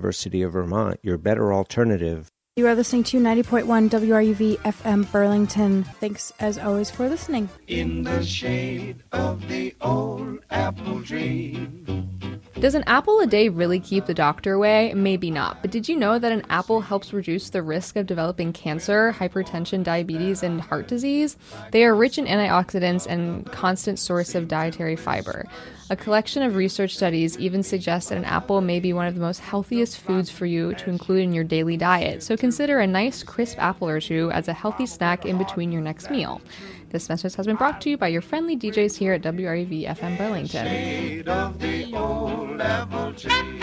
University of Vermont, your better alternative. You are listening to 90.1 WRUV FM Burlington. Thanks, as always, for listening. In the shade of the old apple tree. Does an apple a day really keep the doctor away? Maybe not. But did you know that an apple helps reduce the risk of developing cancer, hypertension, diabetes, and heart disease? They are rich in antioxidants and constant source of dietary fiber. A collection of research studies even suggests that an apple may be one of the most healthiest foods for you to include in your daily diet. So consider a nice crisp apple or two as a healthy snack in between your next meal. This message has been brought to you by your friendly DJs here at WRUV FM Burlington. Shade of the old apple tree.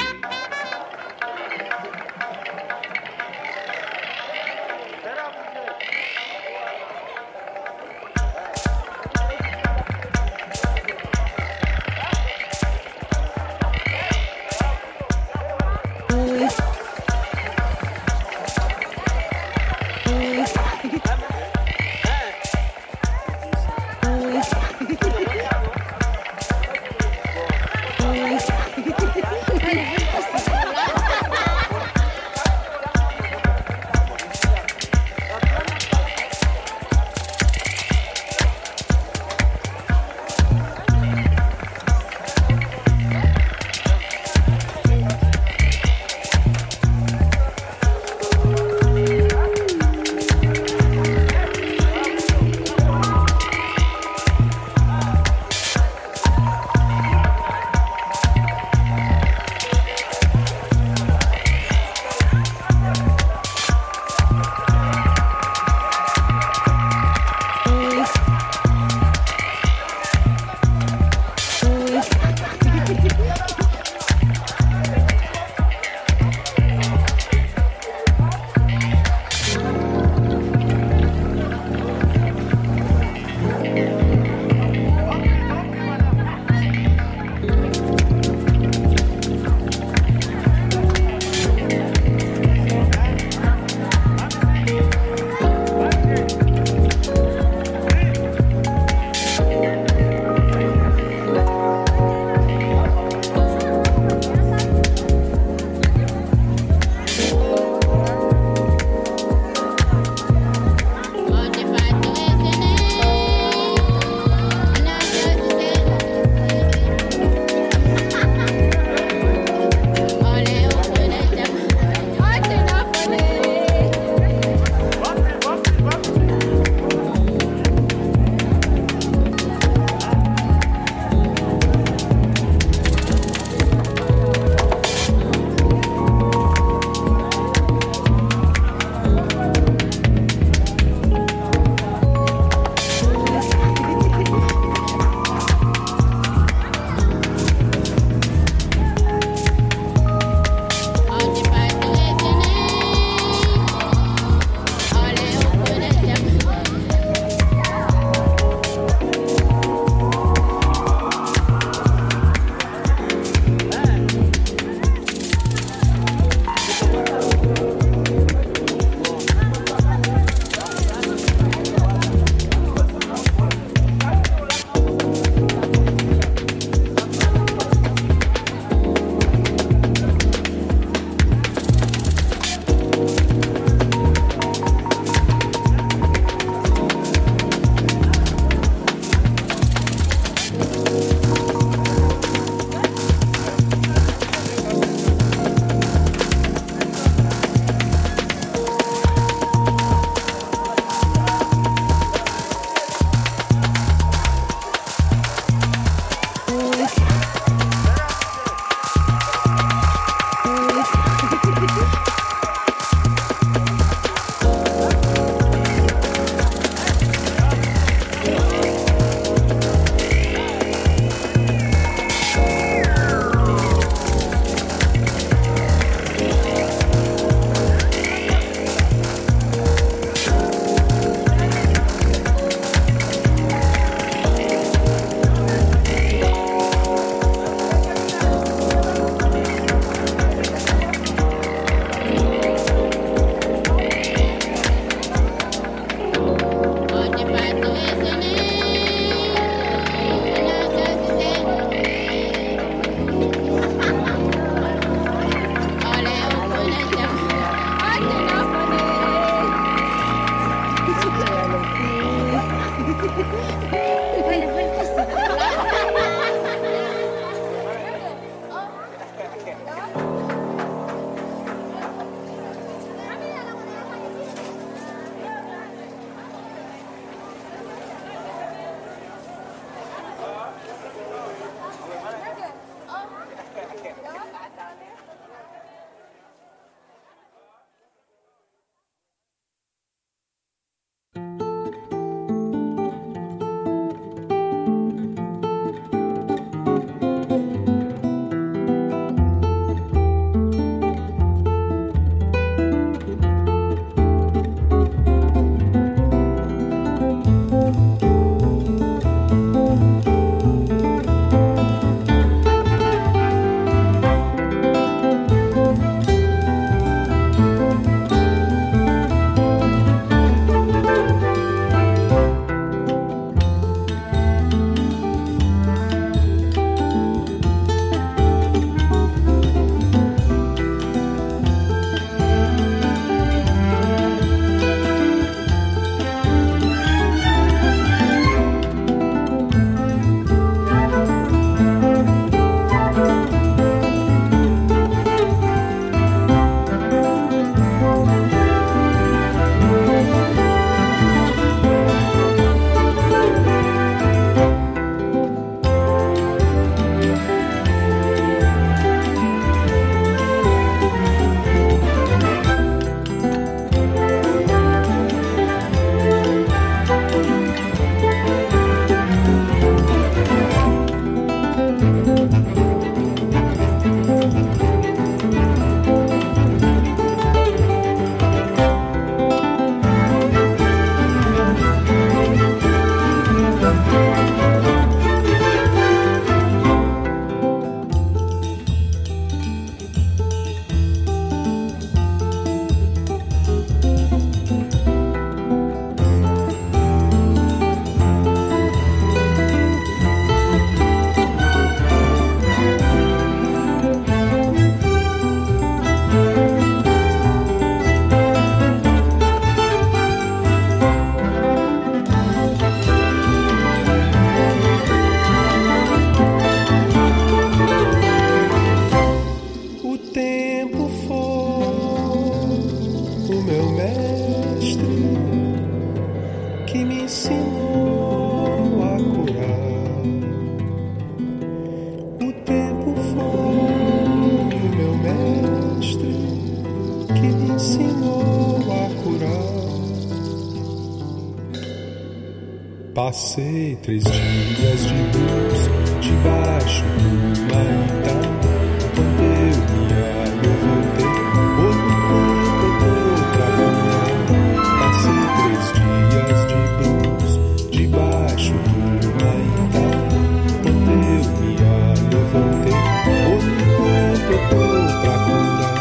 Passei 3 dias de blues debaixo do Maitá. Quando eu me levantei, olho quanto eu tô pra curar. Passei 3 dias de blues debaixo do Maitá. Quando eu me levantei, olho quanto eu tô pra curar.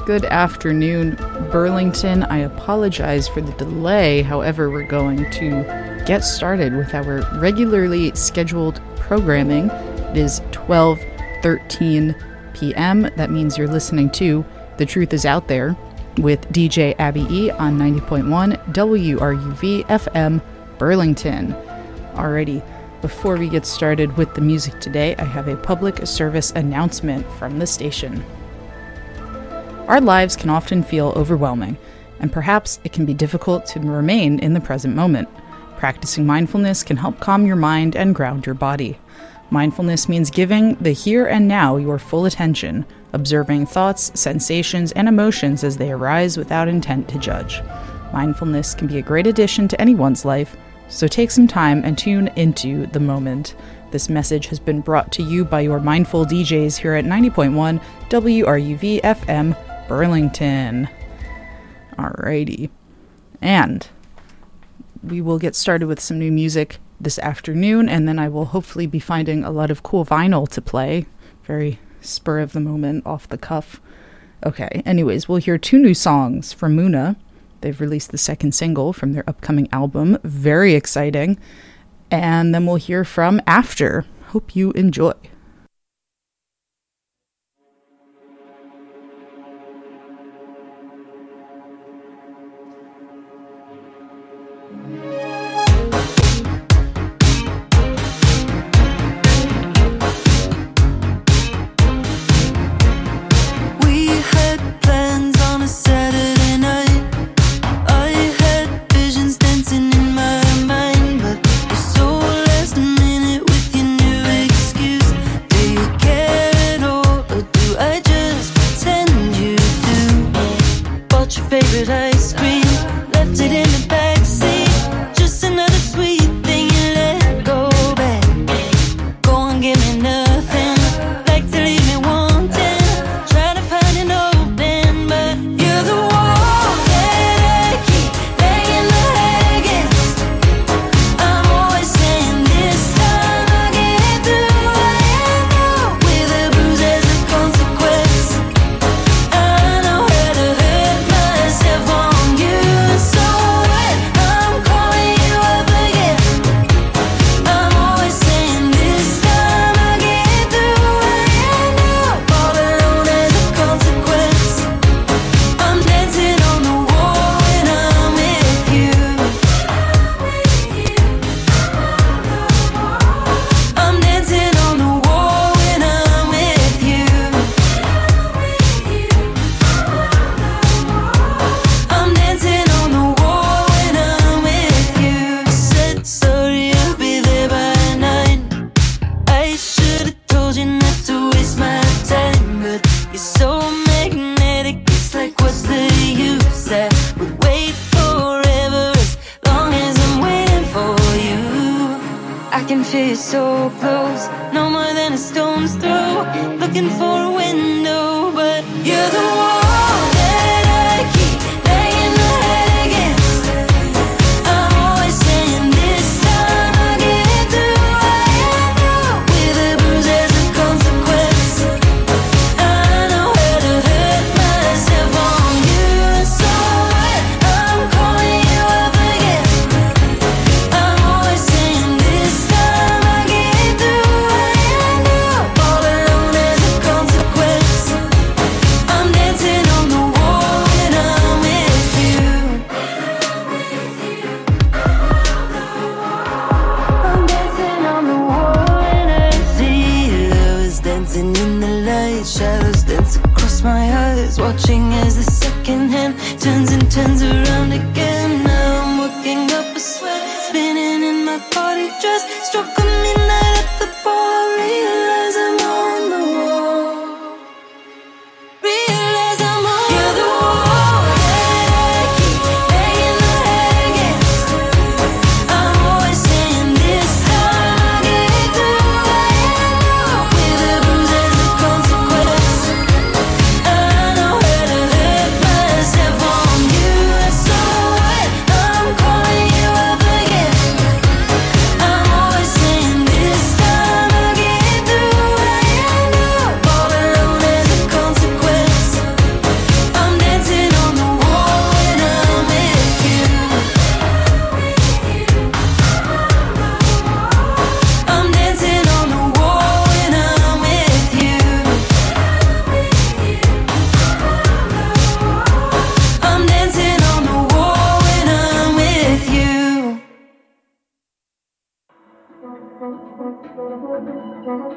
Good afternoon, Burlington. I apologize for the delay. However, we're going to get started with our regularly scheduled programming. It is 12:13 p.m. That means you're listening to The Truth Is Out There with DJ Abby E on 90.1 WRUV FM Burlington. Alrighty, before we get started with the music today, I have a public service announcement from the station. Our lives can often feel overwhelming, and perhaps it can be difficult to remain in the present moment. Practicing mindfulness can help calm your mind and ground your body. Mindfulness means giving the here and now your full attention, observing thoughts, sensations, and emotions as they arise without intent to judge. Mindfulness can be a great addition to anyone's life, so take some time and tune into the moment. This message has been brought to you by your mindful DJs here at 90.1 WRUV FM Burlington. Alrighty. And we will get started with some new music this afternoon, and then I will hopefully be finding a lot of cool vinyl to play. Very spur of the moment, off the cuff. Okay, anyways, we'll hear two new songs from Muna. They've released the second single from their upcoming album. Very exciting. And then we'll hear from After. Hope you enjoy.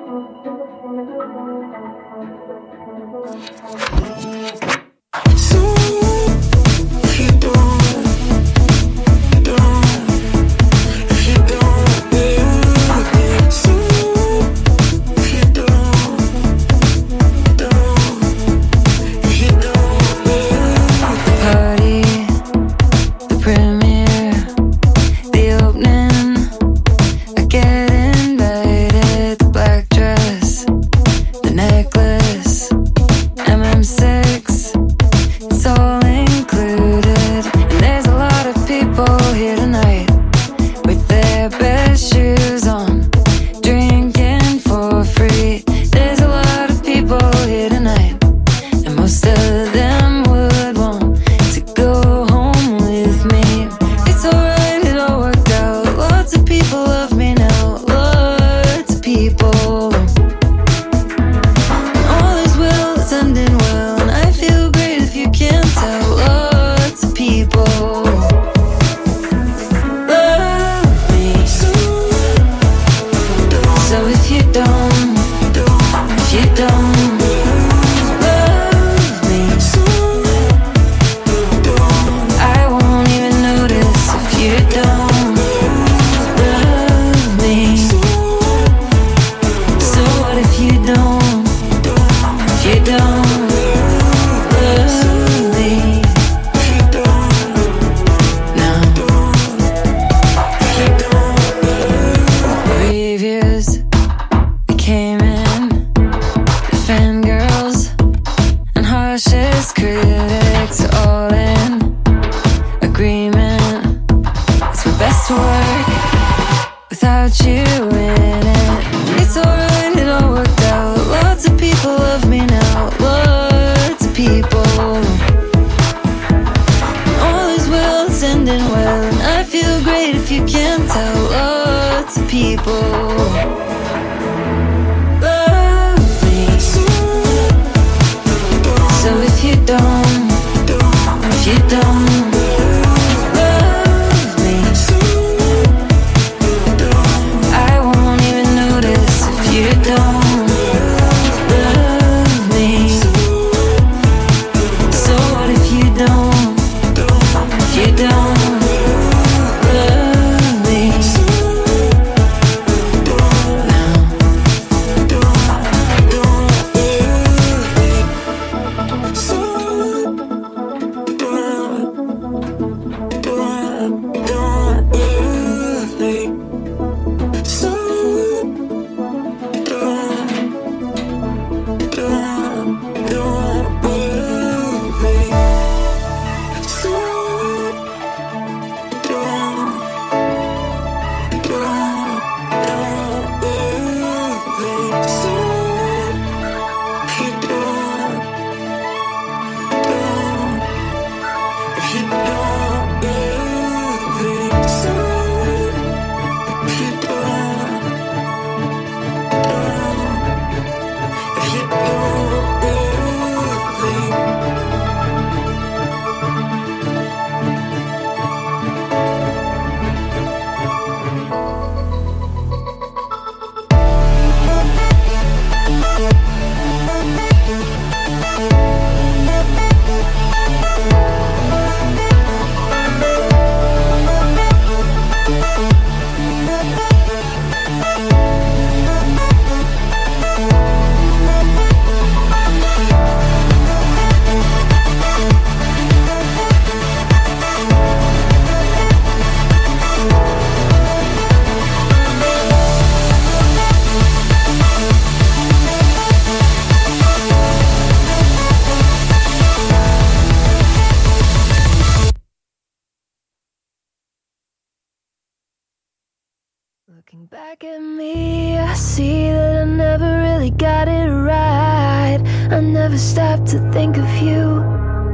Looking back at me, I see that I never really got it right. I never stopped to think of you.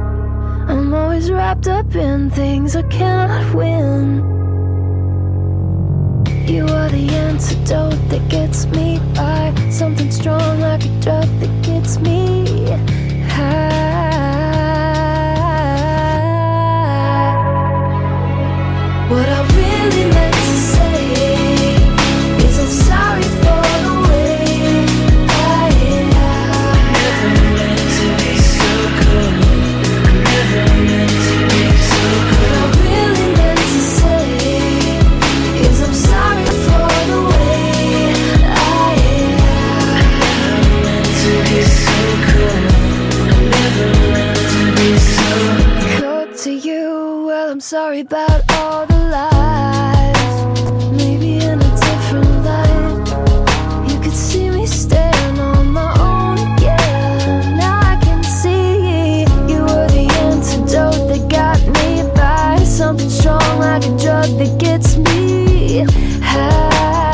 I'm always wrapped up in things I cannot win. You are the antidote that gets me by, something strong like a drug that gets me high. What I really meant to say is I'm sorry for the way sorry about all the lies. Maybe in a different light, you could see me staring on my own again. Now I can see you were the antidote that got me by. Something strong like a drug that gets me high.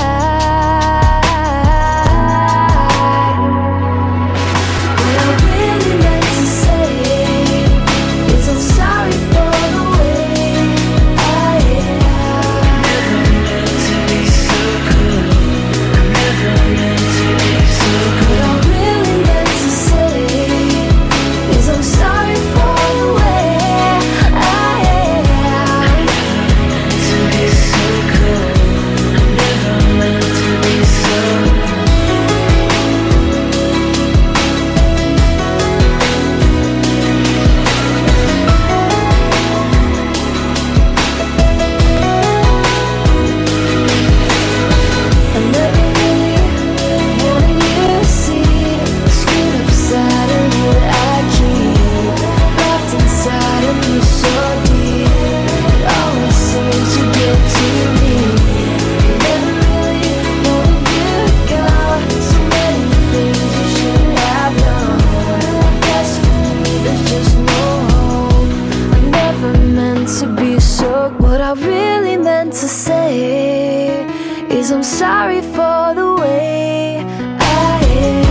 I'm sorry for the way I am.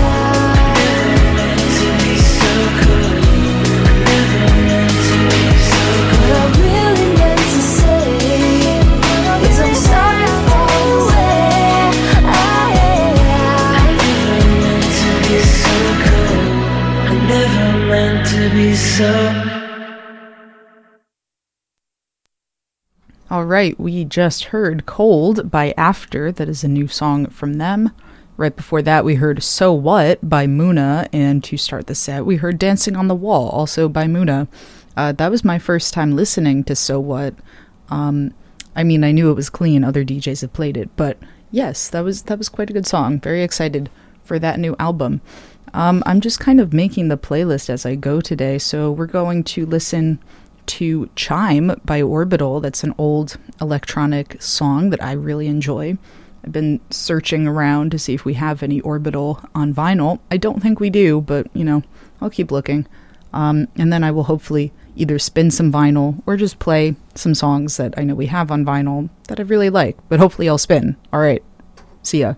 What I really meant to say is I'm sorry for the way I am. I never meant to be so. All right, we just heard Cold by After. That is a new song from them. Right before that, we heard So What by Muna. And to start the set, we heard Dancing on the Wall, also by Muna. That was my first time listening to So What. I mean, I knew it was clean. Other DJs have played it. But yes, that was quite a good song. Very excited for that new album. I'm just kind of making the playlist as I go today. So we're going to listen to Chime by Orbital. That's an old electronic song that I really enjoy. I've been searching around to see if we have any Orbital on vinyl. I don't think we do, but, you know, I'll keep looking. And then I will hopefully either spin some vinyl or just play some songs that I know we have on vinyl that I really like, but hopefully I'll spin. All right. See ya.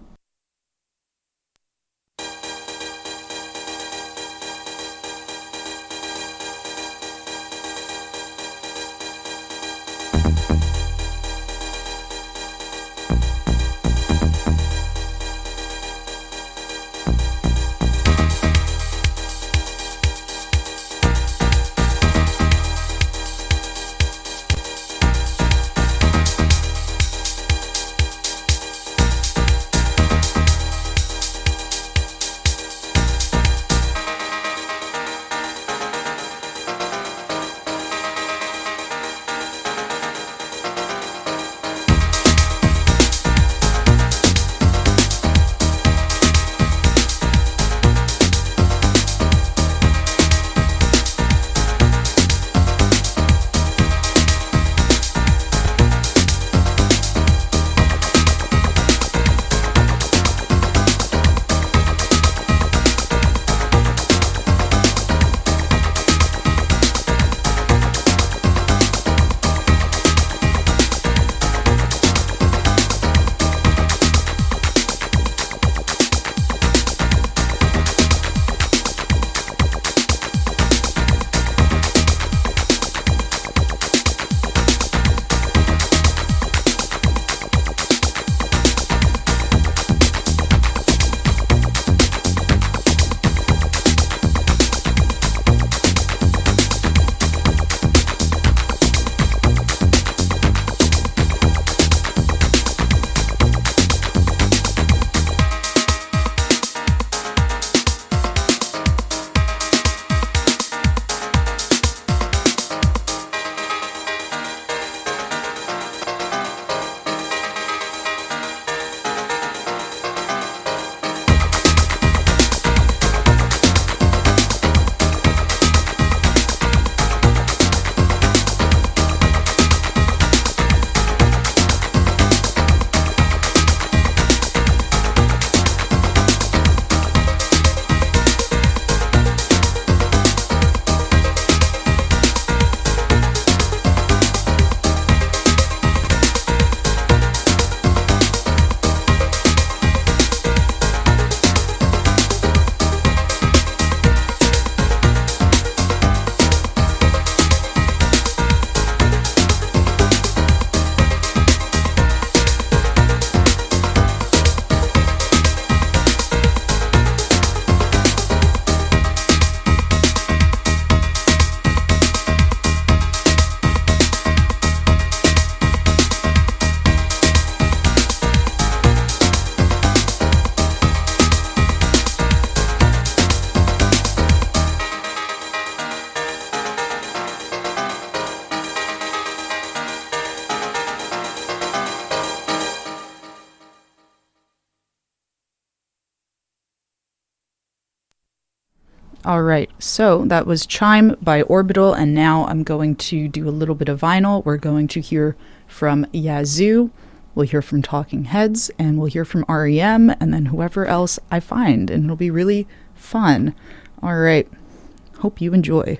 All right, so that was Chime by Orbital, and now I'm going to do a little bit of vinyl. We're going to hear from Yazoo, we'll hear from Talking Heads, and we'll hear from REM, and then whoever else I find, and it'll be really fun. All right, hope you enjoy.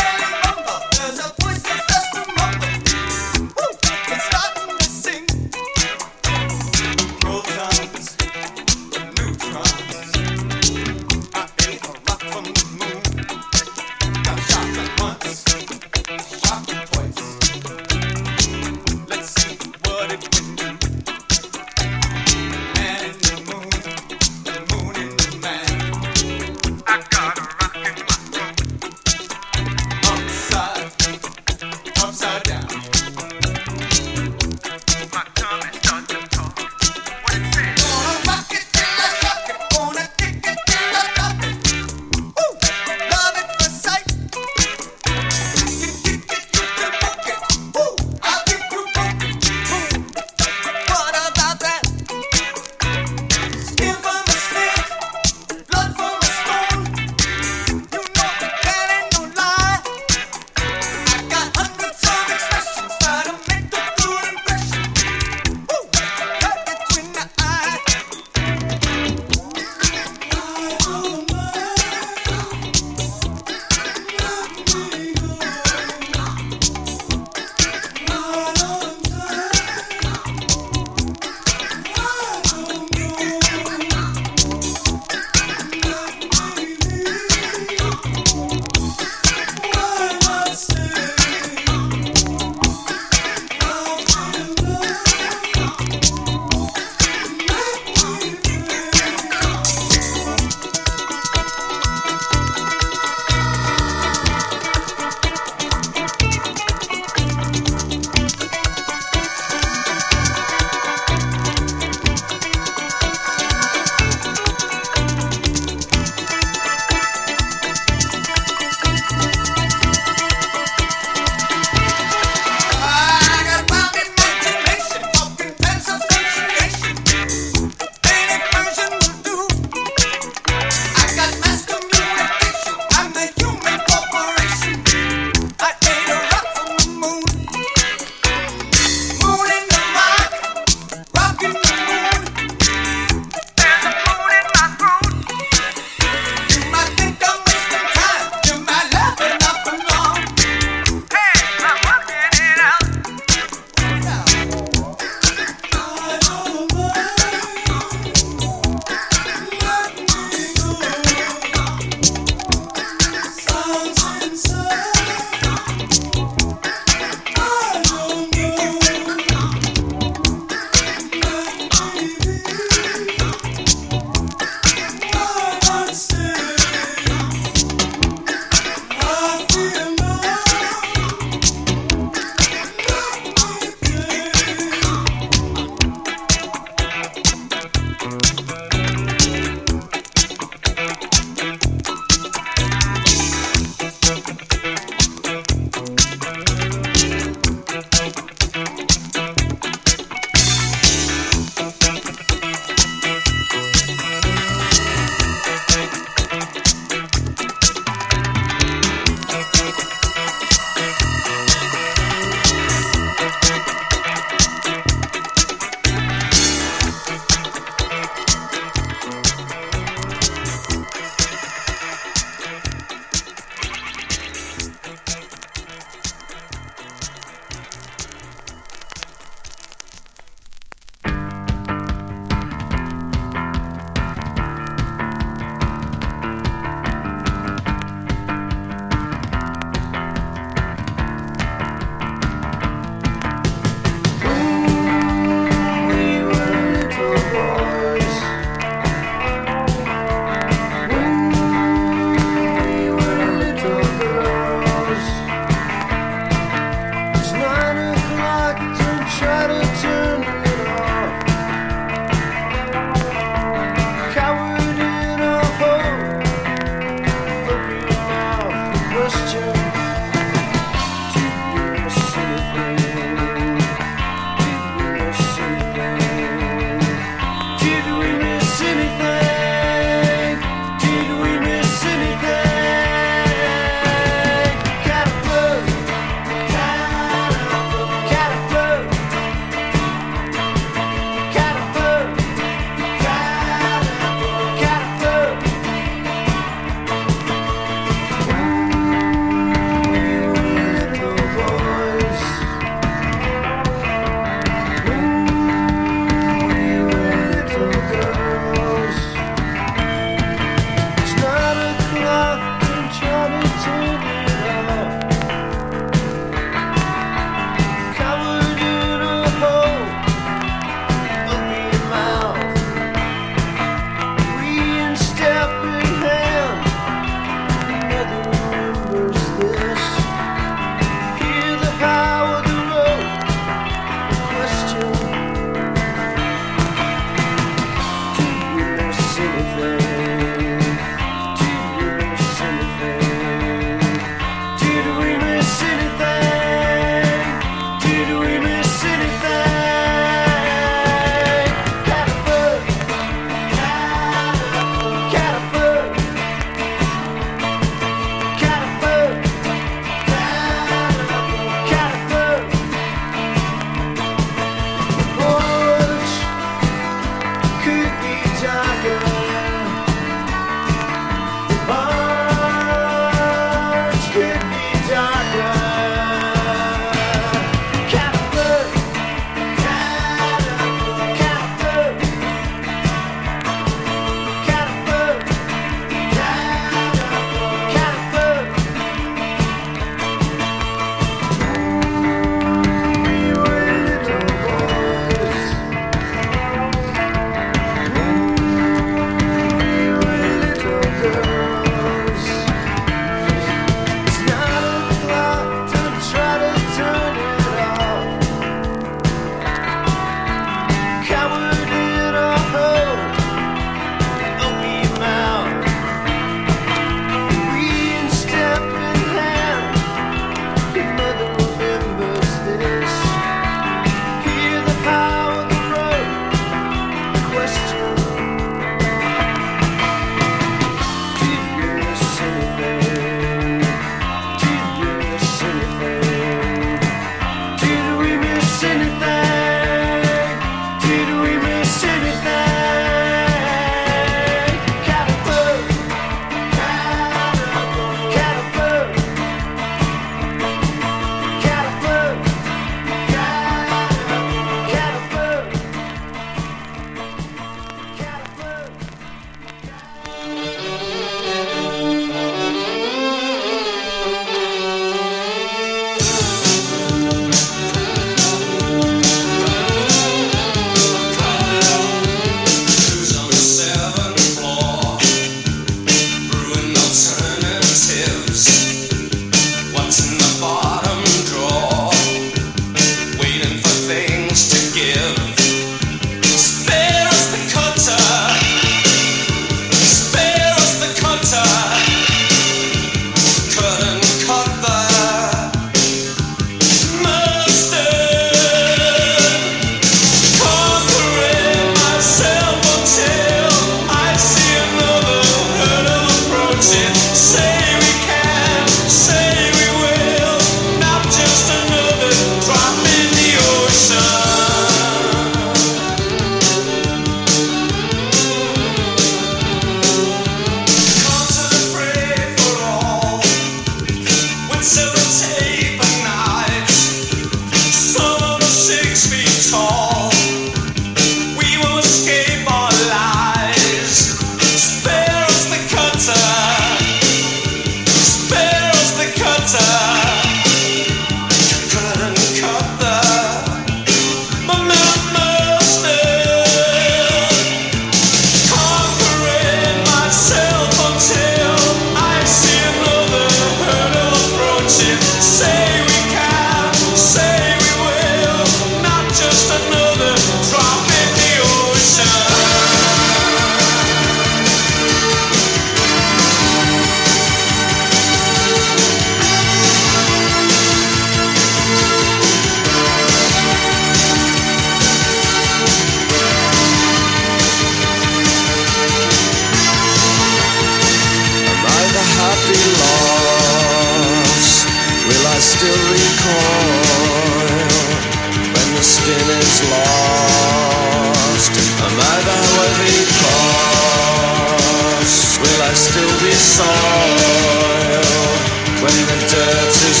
still recoil when the skin is lost? Am I the worthy cost? Will I still be soiled when the dirt is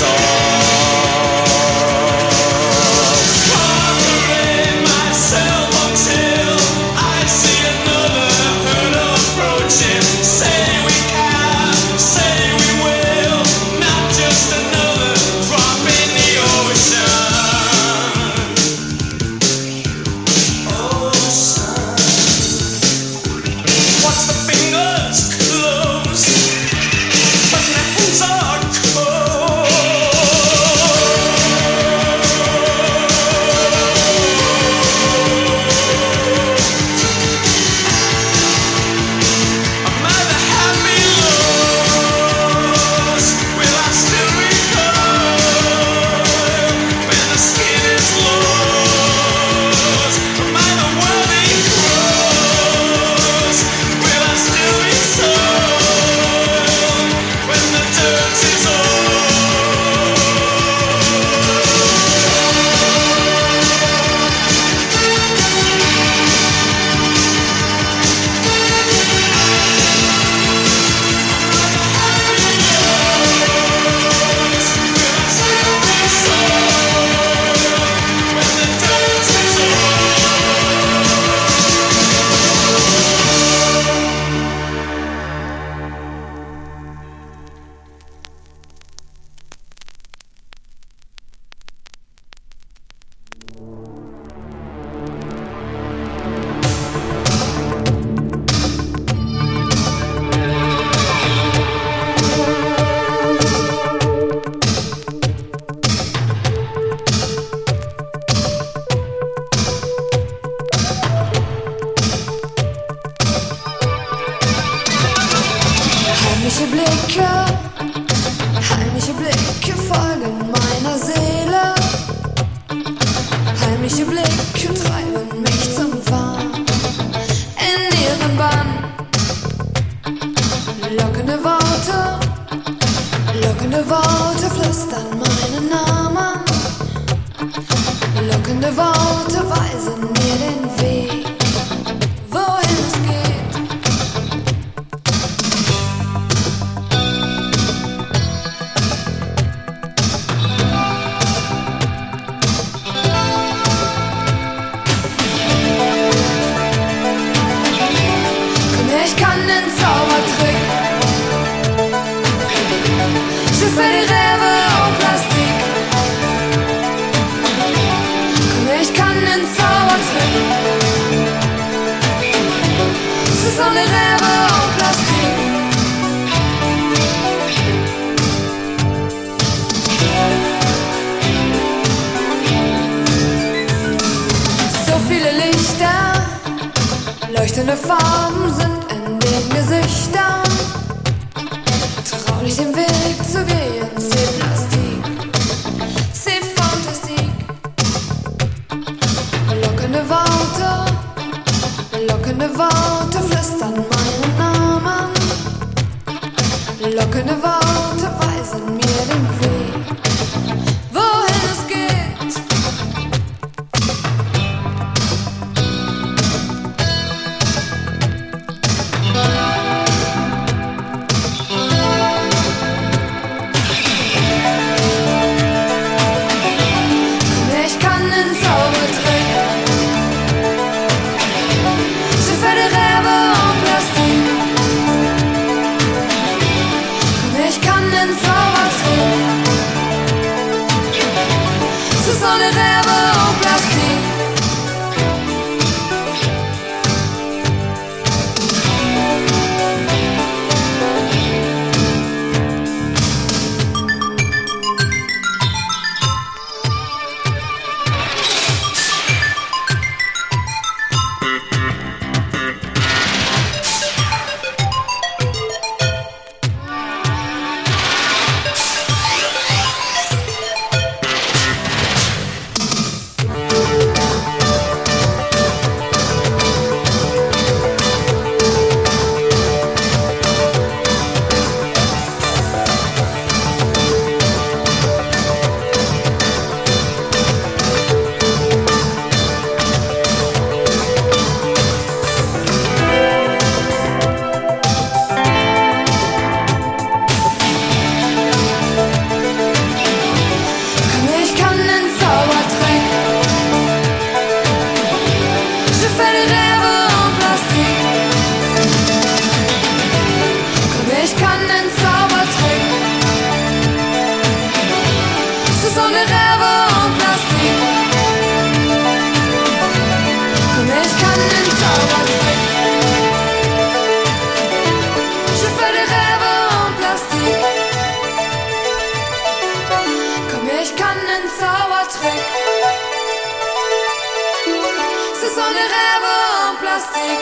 off? Covering myself until I see another herd approaching. Say we can, say we will, not just another drop in the ocean. Ocean. Watch the fingers close when the hands are cold. Am I the happy lost? Will I still recoil when the skin is lost? Am I the worthy cross? Will I still be soiled when the dirt is off? Heimliche Blicke folgen meiner Seele. Heimliche Blicke treiben mich zum Wahn in ihren Bann. Lockende Worte flüstern meinen Namen. Lockende Worte weisen mir den Weg, wohin es geht. Ich kann den Zaubertrick. Je fais des rêves en plastique. Ich kann den Zaubertrick. Ce sont les rêves en plastique. So viele Lichter, leuchtende Farben sind in den Gesichtern. Trau dich den Weg zu gehen, c'est Plastik, c'est fantastique. Lockende Worte flüstern meinen Namen. Lockende Worte weisen mir den Weg, wohin es geht. Ich kann den Zaubertrick. Je fais des rêves en plastique. Ich des rêves en plastique.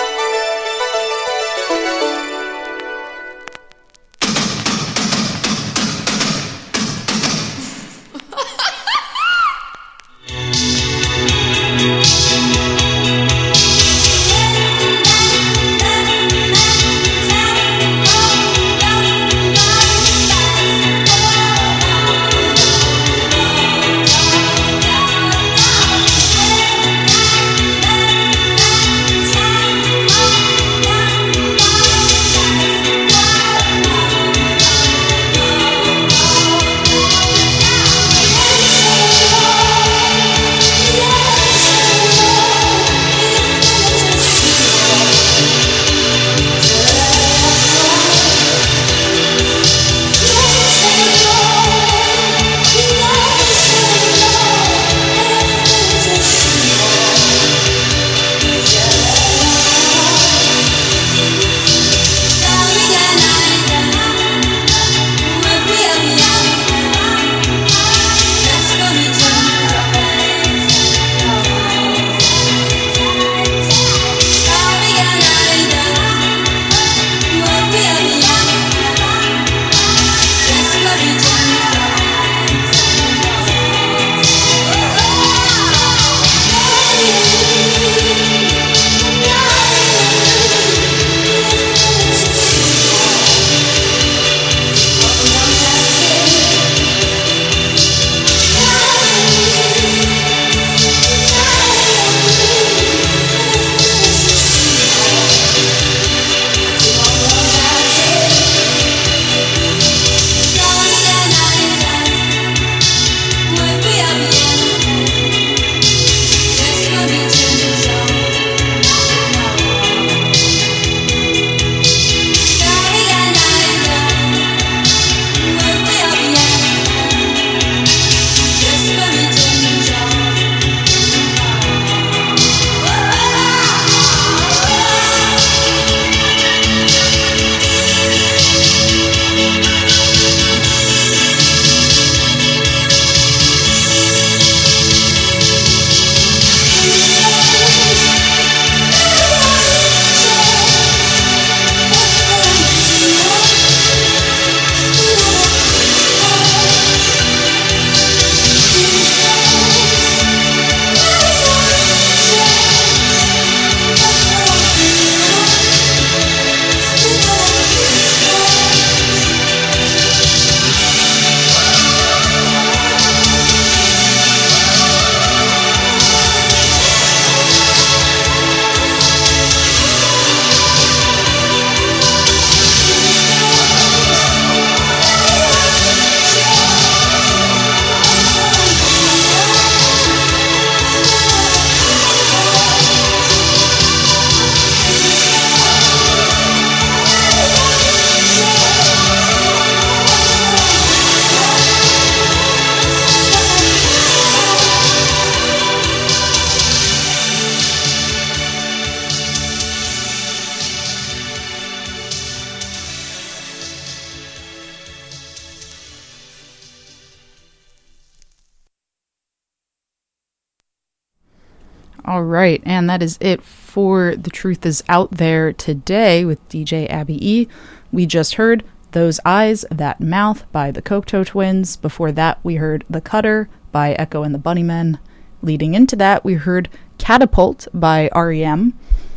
All right, and that is it for The Truth Is Out There today with DJ Abby E. We just heard Those Eyes, That Mouth by the Cocteau Twins. Before that, we heard The Cutter by Echo and the Bunnymen. Leading into that, we heard Catapult by R.E.M.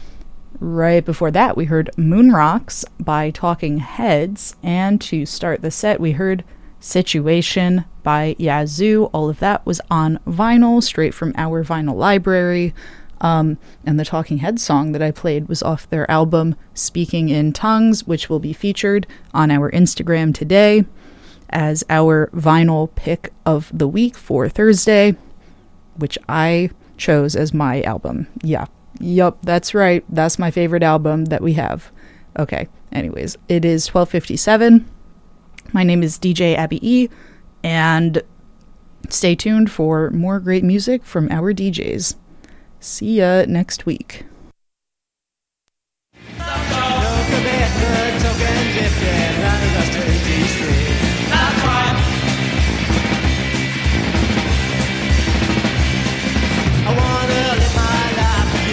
Right before that, we heard Moon Rocks by Talking Heads. And to start the set, we heard Situation by Yazoo. All of that was on vinyl, straight from our vinyl library. And the Talking Heads song that I played was off their album Speaking in Tongues, which will be featured on our Instagram today as our vinyl pick of the week for Thursday, which I chose as my album. Yup, that's right. That's my favorite album that we have. Okay, anyways, it is 12:57. My name is DJ Abby E, and stay tuned for more great music from our DJs. See ya next week. I wanna live my life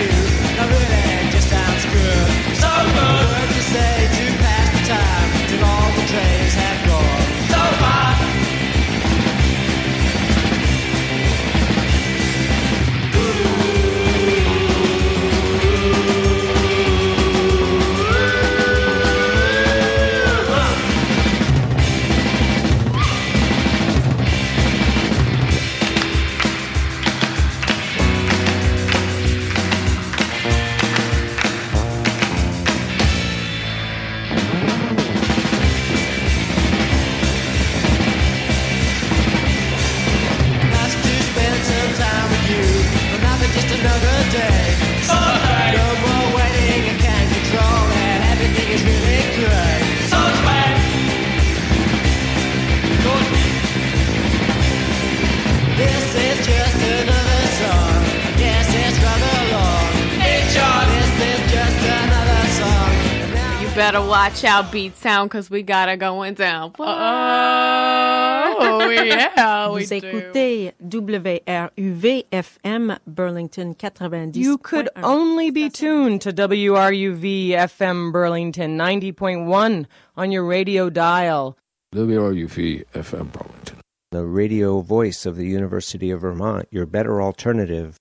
better watch out, Beat Sound, because we gotta going down. Oh, yeah, we Vous do. écoutez WRUV-FM Burlington 90. You could only be tuned to WRUV-FM Burlington 90.1 on your radio dial. WRUV-FM Burlington. The radio voice of the University of Vermont, your better alternative.